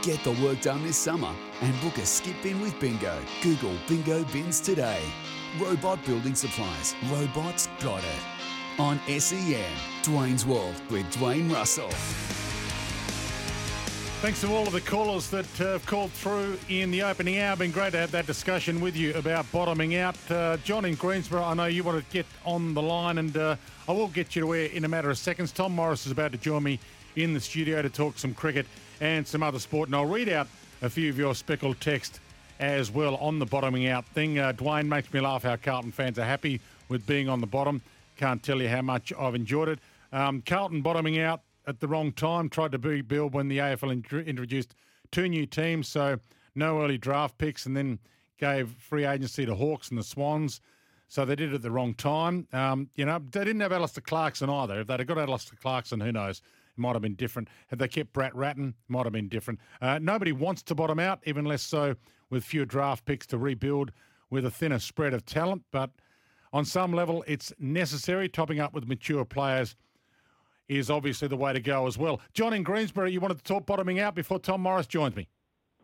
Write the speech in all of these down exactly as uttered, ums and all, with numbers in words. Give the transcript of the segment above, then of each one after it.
Get the work done this summer and book a skip bin with Bingo. Google Bingo Bins today. Robot Building Supplies. Robots got it. On S E N, Dwayne's World with Dwayne Russell. Thanks to all of the callers that uh, have called through in the opening hour. Been great to have that discussion with you about bottoming out. Uh, John in Greensboro, I know you want to get on the line, and uh, I will get you to air in a matter of seconds. Tom Morris is about to join me in the studio to talk some cricket and some other sport, and I'll read out a few of your speckled text as well on the bottoming out thing. Uh, Dwayne, makes me laugh how Carlton fans are happy with being on the bottom. Can't tell you how much I've enjoyed it. Um, Carlton bottoming out at the wrong time, tried to rebuild when the A F L int- introduced two new teams, so no early draft picks, and then gave free agency to Hawks and the Swans. So they did it at the wrong time. Um, you know, they didn't have Alistair Clarkson either. If they'd have got Alistair Clarkson, who knows? It might have been different. Had they kept Brat Ratton, it might have been different. Uh, nobody wants to bottom out, even less so with fewer draft picks to rebuild with a thinner spread of talent. But on some level, it's necessary. Topping up with mature players is obviously the way to go as well. John in Greensboro, you wanted to talk bottoming out before Tom Morris joins me.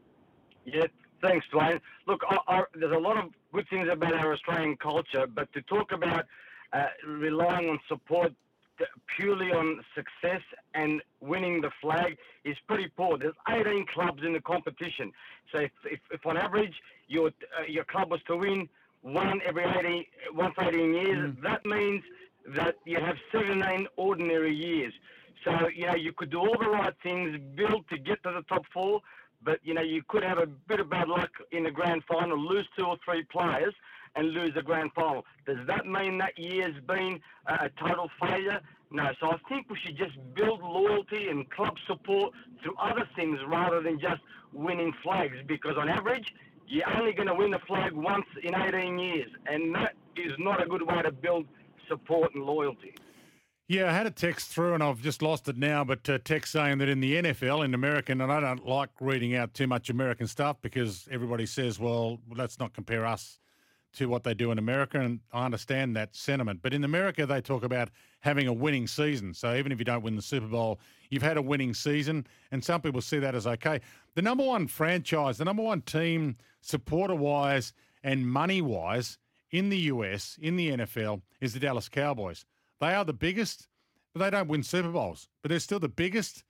Yeah, thanks, Dwayne. Look, I, I, there's a lot of good things about our Australian culture, but to talk about uh, relying on support purely on success and winning the flag is pretty poor. There's eighteen clubs in the competition. So if, if, if on average your uh, your club was to win one every eighteen, once eighteen years, mm. that means that you have seventeen ordinary years. So, you know, you could do all the right things, build to get to the top four, but, you know, you could have a bit of bad luck in the grand final, lose two or three players and lose the grand final. Does that mean that year's been a total failure? No. So I think we should just build loyalty and club support through other things rather than just winning flags, because on average, you're only going to win the flag once in eighteen years, and that is not a good way to build support and loyalty. Yeah, I had a text through, and I've just lost it now, but uh, text saying that in the N F L, in American, and I don't like reading out too much American stuff because everybody says, well, let's not compare us to what they do in America, and I understand that sentiment. But in America, they talk about having a winning season. So even if you don't win the Super Bowl, you've had a winning season, and some people see that as okay. The number one franchise, the number one team supporter-wise and money-wise in the U S, in the N F L, is the Dallas Cowboys. They are the biggest, but they don't win Super Bowls. But they're still the biggest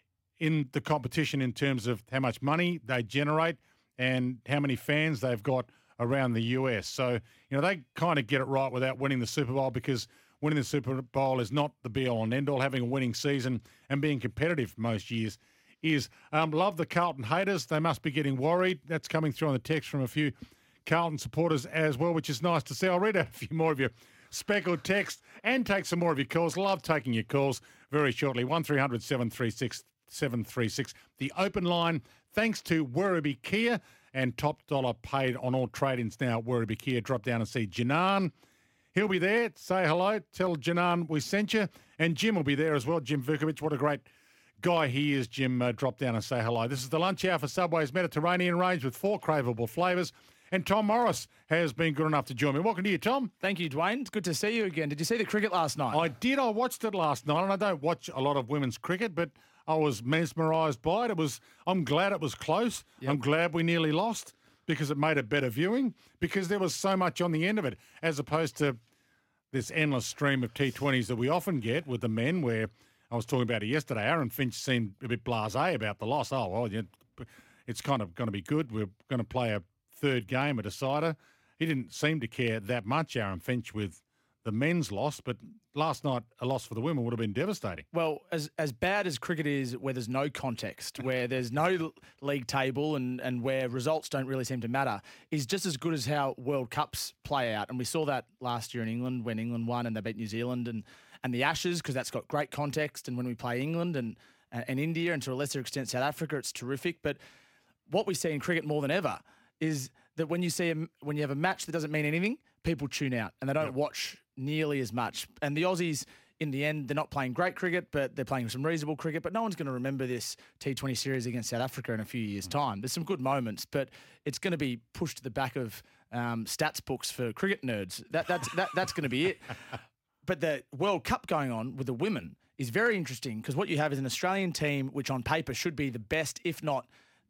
in the competition in terms of how much money they generate and how many fans they've got around the U S. So, you know, they kind of get it right without winning the Super Bowl, because winning the Super Bowl is not the be-all and end-all. Having a winning season and being competitive most years is. Um, love the Carlton haters. They must be getting worried. That's coming through on the text from a few Carlton supporters as well, which is nice to see. I'll read out a few more of your speckled text and take some more of your calls. Love taking your calls very shortly. one three hundred seven three six seven three six. The open line, thanks to Werribee Kia, and top dollar paid on all trade-ins now at Werribee Kia. Drop down and see Janan. He'll be there. Say hello. Tell Janan we sent you. And Jim will be there as well. Jim Vukovic, what a great guy he is. Jim, uh, drop down and say hello. This is the lunch hour for Subway's Mediterranean range with four craveable flavours. And Tom Morris has been good enough to join me. Welcome to you, Tom. Thank you, Dwayne. It's good to see you again. Did you see the cricket last night? I did. I watched it last night, and I don't watch a lot of women's cricket, but I was mesmerised by it. It was. I'm glad it was close. Yep. I'm glad we nearly lost, because it made it better viewing, because there was so much on the end of it, as opposed to this endless stream of T twenties that we often get with the men, where I was talking about it yesterday. Aaron Finch seemed a bit blasé about the loss. Oh, well, yeah, it's kind of going to be good. We're going to play a third game, a decider. He didn't seem to care that much, Aaron Finch, with the men's loss, but last night a loss for the women would have been devastating. Well, as as bad as cricket is, where there's no context, where there's no league table and, and where results don't really seem to matter, is just as good as how World Cups play out. And we saw that last year in England when England won and they beat New Zealand, and, and the Ashes, because that's got great context. And when we play England and, and India, and to a lesser extent South Africa, it's terrific. But what we see in cricket more than ever is that when you see a, when you have a match that doesn't mean anything, people tune out and they don't yep. watch nearly as much. And the Aussies, in the end, they're not playing great cricket, but they're playing some reasonable cricket. But no one's going to remember this T twenty series against South Africa in a few years' time. There's some good moments, but it's going to be pushed to the back of um, stats books for cricket nerds. That, that's that, that's going to be it. But the World Cup going on with the women is very interesting, because what you have is an Australian team which on paper should be the best, if not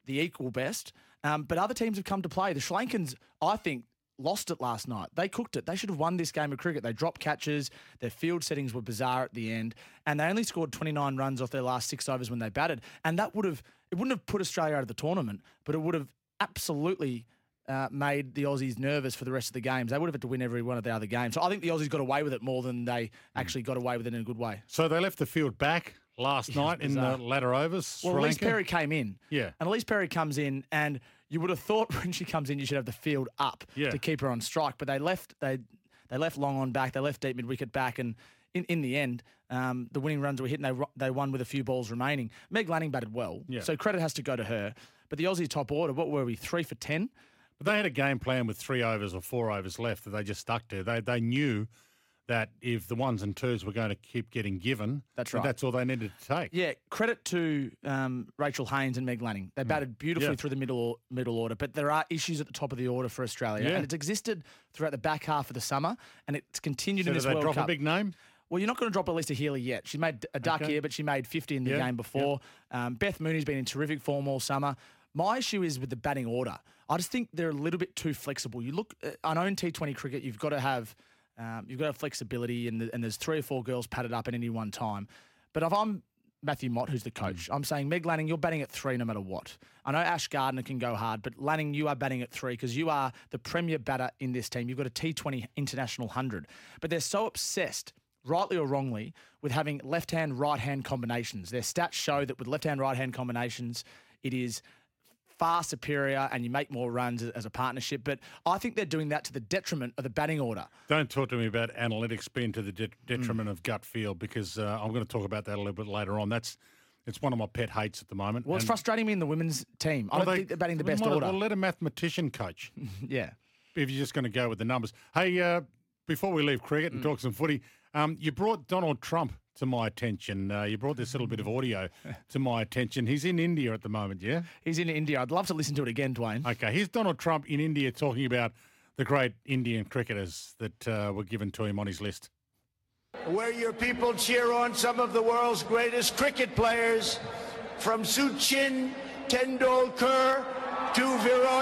the equal best. Um, but other teams have come to play. The Sri Lankans, I think, lost it last night. They cooked it. They should have won this game of cricket. They dropped catches. Their field settings were bizarre at the end. And they only scored twenty-nine runs off their last six overs when they batted. And that would have, it wouldn't have put Australia out of the tournament, but it would have absolutely uh, made the Aussies nervous for the rest of the games. They would have had to win every one of the other games. So I think the Aussies got away with it more than they actually got away with it in a good way. So they left the field back last Yeah, night in bizarre. the latter overs. Well, Sri Elise Lanka? Perry came in. Yeah. And Elise Perry comes in, and you would have thought when she comes in, you should have the field up Yeah. to keep her on strike. But they left they they left long on back. They left deep mid wicket back, and in, in the end, um, the winning runs were hit, and they ro- they won with a few balls remaining. Meg Lanning batted well, Yeah. so credit has to go to her. But the Aussie top order, what were we, three for ten? But they had a game plan with three overs or four overs left that they just stuck to. They they knew that if the ones and twos were going to keep getting given, That's that right. that's all they needed to take. Yeah, credit to um, Rachel Haynes and Meg Lanning. They batted beautifully Yeah. through the middle middle order, but there are issues at the top of the order for Australia, Yeah. and it's existed throughout the back half of the summer, and it's continued So in did this they World drop Cup. a big name? Well, you're not going to drop Elisa Healy yet. She made a duck Okay. here, but she made fifty in the Yeah, game before. Um, Beth Mooney's been in terrific form all summer. My issue is with the batting order. I just think they're a little bit too flexible. You look, uh, I know in T twenty cricket, you've got to have um, you've got to have flexibility, and, the, and there's three or four girls padded up at any one time. But if I'm Matthew Mott, who's the coach, I'm saying, Meg Lanning, you're batting at three no matter what. I know Ash Gardner can go hard, but Lanning, you are batting at three because you are the premier batter in this team. You've got a T twenty international one hundred. But they're so obsessed, rightly or wrongly, with having left-hand, right-hand combinations. Their stats show that with left-hand, right-hand combinations, it is far superior and you make more runs as a partnership. But I think they're doing that to the detriment of the batting order. Don't talk to me about analytics being to the de- detriment of gut feel, because uh, I'm going to talk about that a little bit later on. That's it's one of my pet hates at the moment. Well, it's And- frustrating me in the women's team. I Well, don't they- think they're batting the well, best might- order. Well, let a mathematician coach Yeah. if you're just going to go with the numbers. Hey, uh, before we leave cricket Mm. and talk some footy, um, you brought Donald Trump to my attention. Uh, you brought this little bit of audio to my attention. He's in India at the moment, yeah? He's in India. I'd love to listen to it again, Dwayne. Okay, here's Donald Trump in India talking about the great Indian cricketers that uh, were given to him on his list. Where your people cheer on some of the world's greatest cricket players, from Sachin Tendulkar to Virat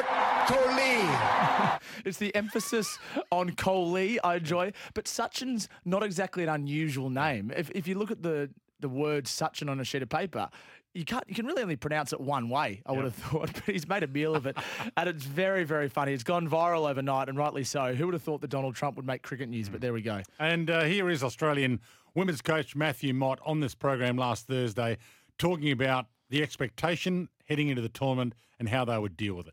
Kohli. It's the emphasis on Kohli I enjoy, but Sachin's not exactly an unusual name. If if you look at the the word Sachin on a sheet of paper, you can't you can really only pronounce it one way, I would have thought, but he's made a meal of it. And it's very, very funny. It's gone viral overnight, and rightly so. Who would have thought that Donald Trump would make cricket news? But there we go. And uh, here is Australian women's coach Matthew Mott on this program last Thursday talking about the expectation heading into the tournament and how they would deal with it.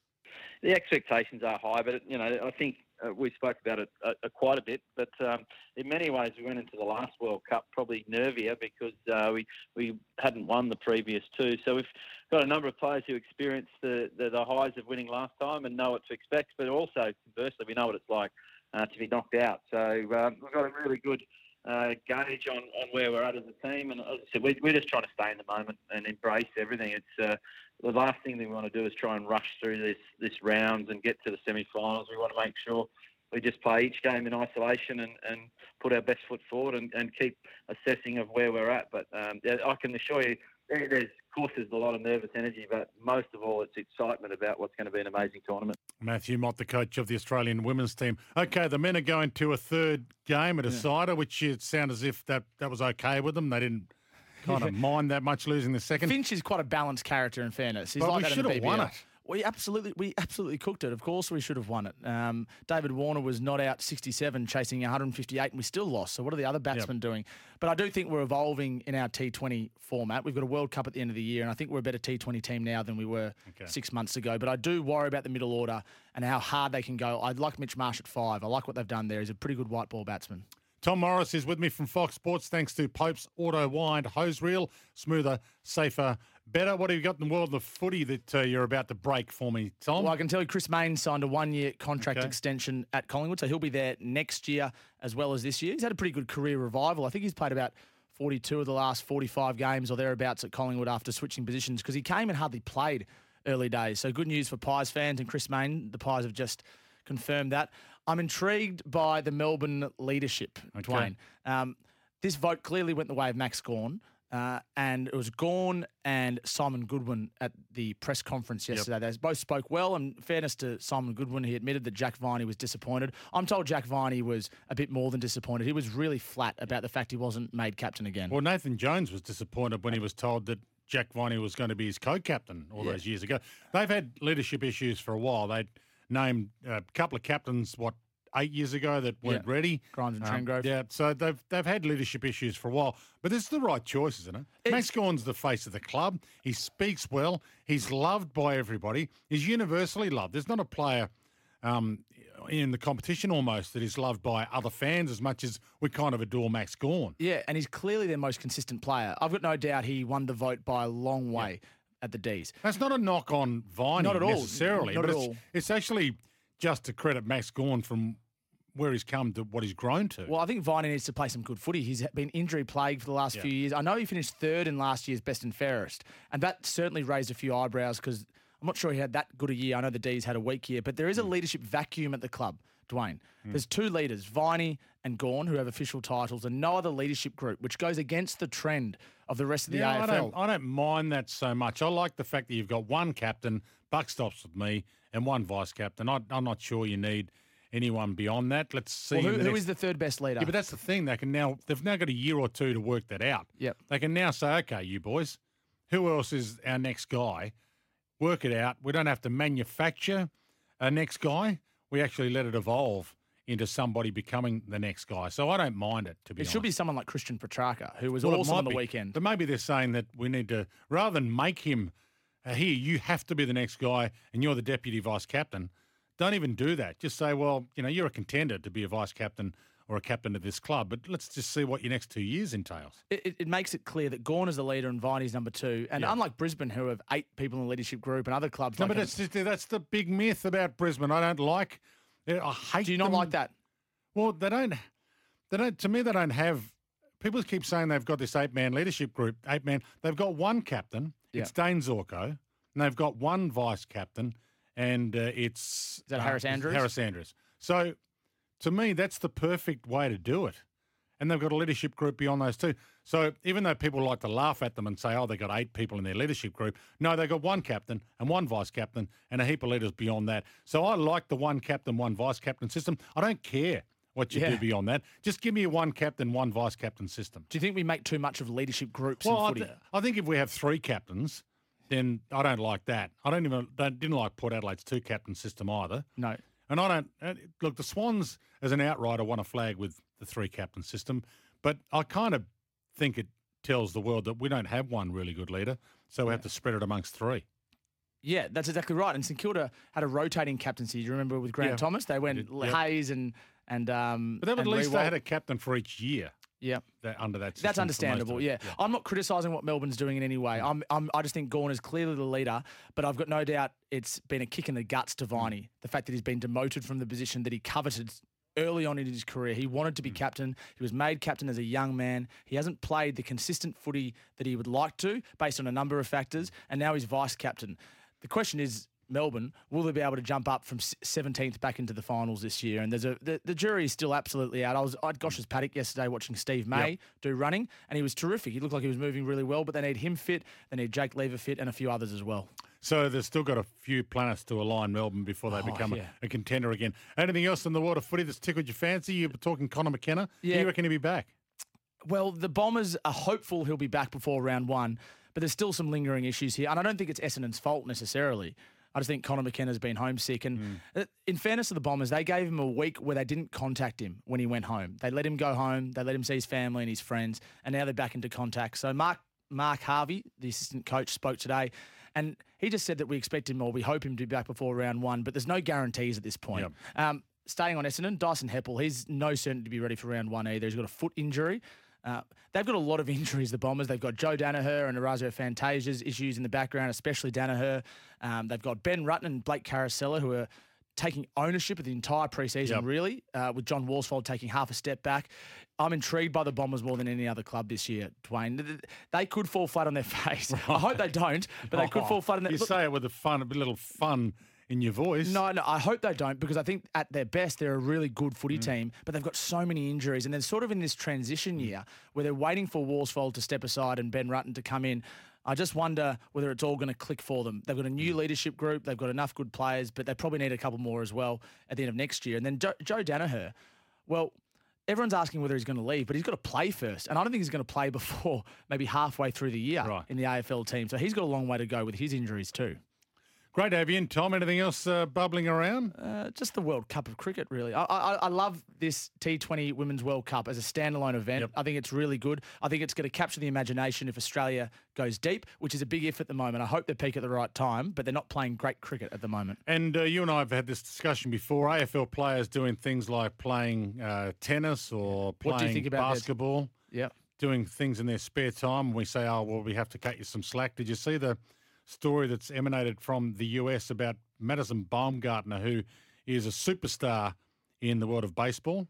The expectations are high, but, you know, I think uh, we spoke about it uh, uh, quite a bit. But um, in many ways, we went into the last World Cup probably nervier because uh, we, we hadn't won the previous two. So we've got a number of players who experienced the, the, the highs of winning last time and know what to expect. But also, conversely, we know what it's like uh, to be knocked out. So um, we've got a really good uh, gauge on, on where we're at as a team. And as I said, we, we're just trying to stay in the moment and embrace everything. It's uh, the last thing that we want to do is try and rush through this this rounds and get to the semi-finals. We want to make sure we just play each game in isolation and, and put our best foot forward and, and keep assessing of where we're at. But um, yeah, I can assure you, there- there's of course there's a lot of nervous energy, but most of all, it's excitement about what's going to be an amazing tournament. Matthew Mott, the coach of the Australian women's team. Okay, the men are going to a third game, a decider, which it sounded as if that, that was okay with them. They didn't kind of mind that much losing the second. Finch is quite a balanced character, in fairness. He's But like we that should in the have B B L. won it. We absolutely, we absolutely cooked it. Of course, we should have won it. Um, David Warner was not out sixty-seven, chasing one hundred fifty-eight, and we still lost. So what are the other batsmen doing? But I do think we're evolving in our T twenty format. We've got a World Cup at the end of the year, and I think we're a better T twenty team now than we were Okay. six months ago. But I do worry about the middle order and how hard they can go. I'd like Mitch Marsh at five. I like what they've done there. He's a pretty good white ball batsman. Tom Morris is with me from Fox Sports, thanks to Pope's Auto Wind Hose Reel. Smoother, safer, better. What have you got in the world of footy that uh, you're about to break for me, Tom? Well, I can tell you Chris Main signed a one-year contract Okay. extension at Collingwood, so he'll be there next year as well as this year. He's had a pretty good career revival. I think he's played about forty-two of the last forty-five games or thereabouts at Collingwood after switching positions because he came and hardly played early days. So good news for Pies fans and Chris Main. The Pies have just confirmed that. I'm intrigued by the Melbourne leadership, Okay. Dwayne. Um, this vote clearly went the way of Max Gawn. Uh, and it was Gawn and Simon Goodwin at the press conference yesterday. They both spoke well. And in fairness to Simon Goodwin, he admitted that Jack Viney was disappointed. I'm told Jack Viney was a bit more than disappointed. He was really flat about the fact he wasn't made captain again. Well, Nathan Jones was disappointed when he was told that Jack Viney was going to be his co-captain all Yeah. those years ago. They've had leadership issues for a while. They'd named a couple of captains, what, eight years ago that weren't Yeah. ready. Grimes and Um, Trengrove. Yeah, so they've they've had leadership issues for a while. But this is the right choice, isn't it? It's- Max Gawn's the face of the club. He speaks well. He's loved by everybody. He's universally loved. There's not a player um, in the competition almost that is loved by other fans as much as we kind of adore Max Gawn. Yeah, and he's clearly their most consistent player. I've got no doubt he won the vote by a long way at the D's. That's not a knock on Viney Not at all. necessarily. Not but at it's, all. It's actually just to credit Max Gawn from where he's come to what he's grown to. Well, I think Viney needs to play some good footy. He's been injury plagued for the last Yeah. few years. I know he finished third in last year's best and fairest, and that certainly raised a few eyebrows because I'm not sure he had that good a year. I know the D's had a weak year, but there is a leadership vacuum at the club, Dwayne. There's two leaders, Viney and Gawn, who have official titles, and no other leadership group, which goes against the trend of the rest of the yeah, A F I L. don't, I don't mind that so much. I like the fact that you've got one captain, buck stops with me, and one vice captain. I, I'm not sure you need anyone beyond that. Let's see. Well, who, in the who next- is the third best leader? Yeah, but that's the thing. They can now. They've now got a year or two to work that out. Yep. They can now say, okay, you boys, who else is our next guy? Work it out. We don't have to manufacture a next guy. We actually let it evolve into somebody becoming the next guy. So I don't mind it, to be it honest. should be someone like Christian Petrarca, who was Well, it awesome might on the be. weekend. But maybe they're saying that we need to, rather than make him, uh, here, you have to be the next guy and you're the deputy vice captain, don't even do that. Just say, well, you know, you're a contender to be a vice captain or a captain of this club, but let's just see what your next two years entails. It, it, it makes it clear that Gawn is the leader and Viney's number two. And Yeah. unlike Brisbane, who have eight people in the leadership group and other clubs No, like but that's, just, that's the big myth about Brisbane. I don't like, I hate do you not them. like that? Well, they don't, they don't, to me, they don't have, people keep saying they've got this eight-man leadership group, eight-man. They've got one captain, Yeah. it's Dane Zorko, and they've got one vice captain, and uh, it's... Is that uh, Harris Andrews? Harris Andrews. So, to me, that's the perfect way to do it. And they've got a leadership group beyond those two. So even though people like to laugh at them and say, oh, they've got eight people in their leadership group, no, they've got one captain and one vice captain and a heap of leaders beyond that. So I like the one captain, one vice captain system. I don't care what you Yeah. do beyond that. Just give me a one captain, one vice captain system. Do you think we make too much of leadership groups Well, in I, footy? th- I think if we have three captains, then I don't like that. I don't even don't, didn't like Port Adelaide's two captain system either. no. And I don't uh, look. The Swans, as an outrider, want a flag with the three captain system, but I kind of think it tells the world that we don't have one really good leader, so we have to spread it amongst three. Yeah, that's exactly right. And St Kilda had a rotating captaincy. Do you remember with Grant Yeah. Thomas? They went Did, yep. Hayes and and um. But at and least they Rewalt. had a captain for each year. Yeah. That, under that system. That's for most understandable, of it. yeah. I'm not criticising what Melbourne's doing in any way. I'm, I'm, I just think Gawn is clearly the leader, but I've got no doubt it's been a kick in the guts to Viney. The fact that he's been demoted from the position that he coveted early on in his career. He wanted to be captain. He was made captain as a young man. He hasn't played the consistent footy that he would like to based on a number of factors, and now he's vice captain. The question is, Melbourne, will they be able to jump up from seventeenth back into the finals this year? And there's a the, the jury is still absolutely out. I was at Gosh's paddock yesterday watching Steve May Yep. do running, and he was terrific. He looked like he was moving really well, but they need him fit. They need Jake Lever fit and a few others as well. So they've still got a few planets to align Melbourne before they Oh, become yeah. a, a contender again. Anything else in the world of footy that's tickled your fancy? You were talking Connor McKenna. Do Yeah. you reckon he'll be back? Well, the Bombers are hopeful he'll be back before round one, but there's still some lingering issues here. And I don't think it's Essendon's fault necessarily. I just think Connor McKenna's been homesick. And uh, in fairness to the Bombers, they gave him a week where they didn't contact him when he went home. They let him go home. They let him see his family and his friends. And now they're back into contact. So Mark Mark Harvey, the assistant coach, spoke today. And he just said that we expect him or we hope him to be back before round one. But there's no guarantees at this point. Yep. Um, staying on Essendon, Dyson Heppel, he's no certainty to be ready for round one either. He's got a foot injury. Uh, they've got a lot of injuries, the Bombers. They've got Joe Danaher and Orazio Fantasia's issues in the background, especially Danaher. Um, they've got Ben Rutten and Blake Carousella, who are taking ownership of the entire preseason, Yep. really, uh, with John Worsfold taking half a step back. I'm intrigued by the Bombers more than any other club this year, Dwayne. Th- They could fall flat on their face. I hope they don't, but they could Oh, fall flat on their You look, say it with a fun, a little fun in your voice. No, no, I hope they don't, because I think at their best they're a really good footy team, but they've got so many injuries, and they're sort of in this transition year where they're waiting for Worsfold to step aside and Ben Rutten to come in. I just wonder whether it's all going to click for them. They've got a new leadership group, they've got enough good players, but they probably need a couple more as well at the end of next year. And then Joe, Joe Danaher, well, everyone's asking whether he's going to leave, but he's got to play first. And I don't think he's going to play before maybe halfway through the year Right. in the A F L team. So he's got a long way to go with his injuries too. Great to have you in, Tom. Anything else uh, bubbling around? Uh, just the World Cup of cricket, really. I, I, I love this T twenty Women's World Cup as a standalone event. Yep. I think it's really good. I think it's going to capture the imagination if Australia goes deep, which is a big if at the moment. I hope they peak at the right time, but they're not playing great cricket at the moment. And uh, you and I have had this discussion before. A F L players doing things like playing uh, tennis or playing What do you think about this? basketball, Yeah. doing things in their spare time. We say, oh, well, we have to cut you some slack. Did you see the story that's emanated from the U S about Madison Baumgartner, who is a superstar in the world of baseball?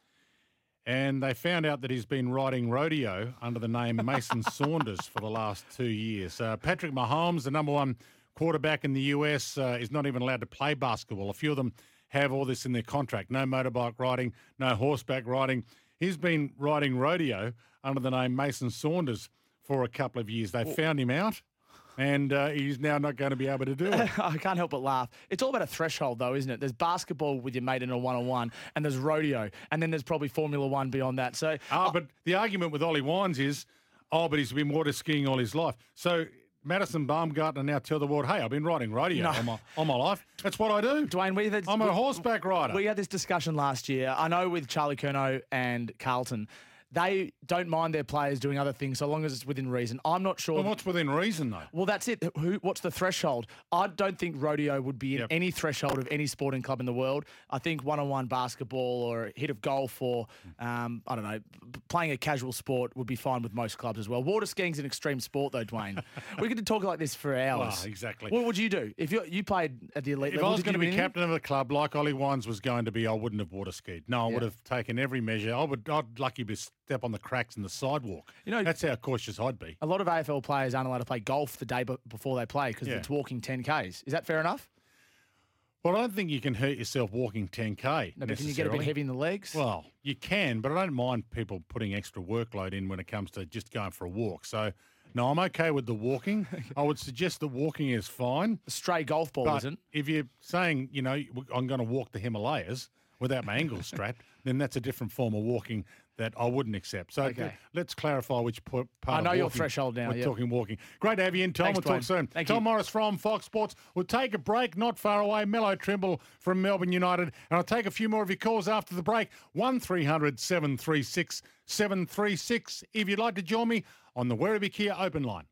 And they found out that he's been riding rodeo under the name Mason Saunders for the last two years. Uh, Patrick Mahomes, the number one quarterback in the U S, uh, is not even allowed to play basketball. A few of them have all this in their contract. No motorbike riding, no horseback riding. He's been riding rodeo under the name Mason Saunders for a couple of years. They found him out, and uh, he's now not going to be able to do it. I can't help but laugh. It's all about a threshold, though, isn't it? There's basketball with your mate in a one-on-one, and there's rodeo, and then there's probably Formula One beyond that. So, Ah, but the argument with Ollie Wines is, oh, but he's been water skiing all his life. So Madison Baumgartner now tell the world, hey, I've been riding rodeo No. all, my, all my life. That's what I do. Dwayne, we've had, I'm a horseback rider. We had this discussion last year. I know with Charlie Curnow and Carlton, they don't mind their players doing other things so long as it's within reason. I'm not sure. Well, what's within reason, though? Well, that's it. Who? What's the threshold? I don't think rodeo would be in Yep. any threshold of any sporting club in the world. I think one-on-one basketball or a hit of golf or, um, I don't know, p- playing a casual sport would be fine with most clubs as well. Water skiing's an extreme sport, though, Dwayne. We could talk like this for hours. Ah, exactly. What would you do if you you played at the elite If level? I was did going to you be do anything? captain of a club like Ollie Wines was going to be, I wouldn't have water skied. No, I would Yeah. have taken every measure. I would, I'd lucky to step on the cracks in the sidewalk. You know- That's how cautious I'd be. A lot of A F L players aren't allowed to play golf the day be- before they play because Yeah. it's walking ten Ks. Is that fair enough? Well, I don't think you can hurt yourself walking ten K. No, but can you get a bit necessarily. heavy in the legs? Well, you can, but I don't mind people putting extra workload in when it comes to just going for a walk. So, no, I'm okay with the walking. I would suggest that walking is fine. a stray golf ball But isn't. if you're saying, you know, I'm going to walk the Himalayas without my ankles strapped, then that's a different form of walking that I wouldn't accept. So Okay. th- let's clarify which p- part I know of your walking threshold now, we're yep. talking walking. Great to have you in, Tom. Thanks, we'll talk Dwayne. soon. Thank Tom you. Morris from Fox Sports. We'll take a break, not far away. Mello Trimble from Melbourne United. And I'll take a few more of your calls after the break. one three hundred seven three six seven three six if you'd like to join me on the Werribee Kia open line.